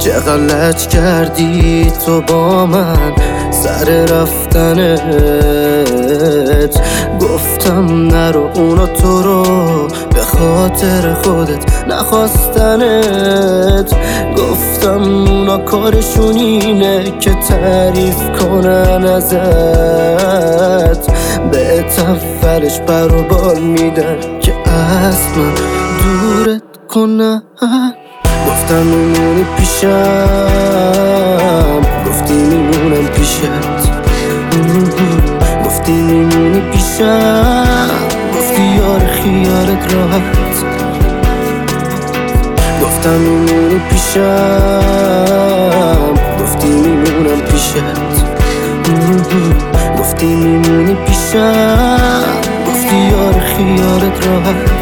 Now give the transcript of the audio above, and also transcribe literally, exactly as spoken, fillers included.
چه غلط کردی تو با من سر رفتنت. گفتم نرو اونا تو رو به خاطر خودت نخواستنت. گفتم اونا کارشون اینه که تعریف کنن ازت، به اولش پر و بال میدن که اصلا دورت کنن. گفتم میمونی پیشم، گفتی میمونم پیشت. گفتی میمونی پیشم، گفتی یار خیالت راحت. گفتم میمونی پیشم، گفتی میمونم پیشت. گفتی میمونی پیشم، گفتی یار خیالت راحت.